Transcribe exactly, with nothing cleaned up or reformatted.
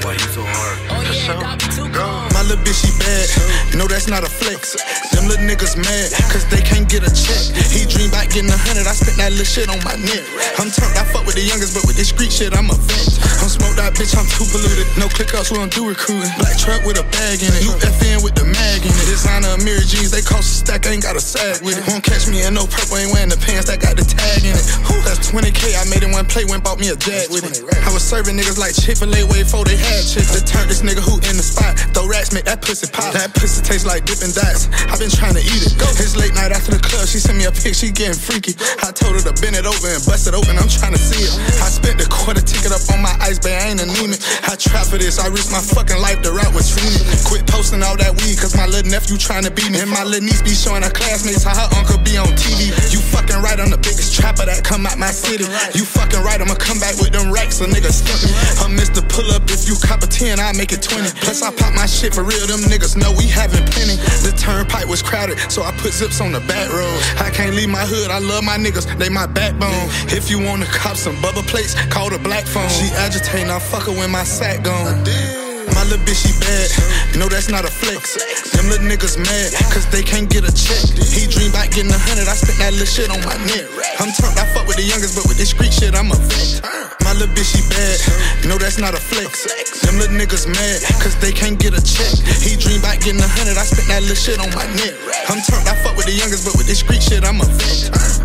why you so hard. Oh yeah, Dobby too cold. My little bitch, she bad. No, that's not a flex. Them little niggas mad, cause they can't get a check. He dream about getting a hundred, I spent that little shit on my neck. I'm turned, I fuck with the youngest, but with this street shit, I'm a vet. I'm smoked out, bitch, I'm too polluted. No click ups, we don't do recruiting. Black truck with a bag in it. U F N with the mag in it. Designer mirror jeans, they cost a stack, I ain't got a sag with it. Won't catch me in no purple, ain't wearing the pants that got the tag in it. Who? That's twenty K, I made it one play, went bought me a Jag with it. I was serving niggas like Chick-fil-A way before they had chicken. To turn this nigga who in the spot, throw racks, make that pussy pop. That pussy tastes like Dippin' Dots, I been trying to eat it. It's late night after the club, she sent me a pic, she getting freaky. I told her to bend it over and bust it open, I'm trying to see it. I spent the quarter ticket up on my ice bay, I ain't anemic. I trap for this, I risked my fucking life, the route was fiending. Quit posting all that weed, cause my little nephew trying to beat me. And my little niece be showing her classmates how her uncle be on T V. You fucking right, I'm the biggest trapper that come out my city. You fucking right, I'ma come back with them racks, a nigga stuck me. I'm Mister Pull Up, if you cop a ten, I'll make it twenty. Plus I pop my shit for real, them niggas know we having plenty. The turnpike was crowded, so I put zips on the back road. I can't leave my hood, I love my niggas, they my backbone. If you wanna cop some bubble plates, call the black phone. She agitating, I fuck her when my sack gone. My little bitch, she bad, no, that's not a flex. Them little niggas mad, cause they can't get a check. He dream about getting a hundred, I spent that little shit on my neck. I'm turned, I fuck with the youngest, but with this street shit, I'm a vet. My little bitch, she bad, no, that's not a flex. Them little niggas mad, cause they can't get a check. He dream about getting a hundred, I spent that little shit on my neck. I'm turned, I fuck with the youngest, but with this street shit, I'm a vet.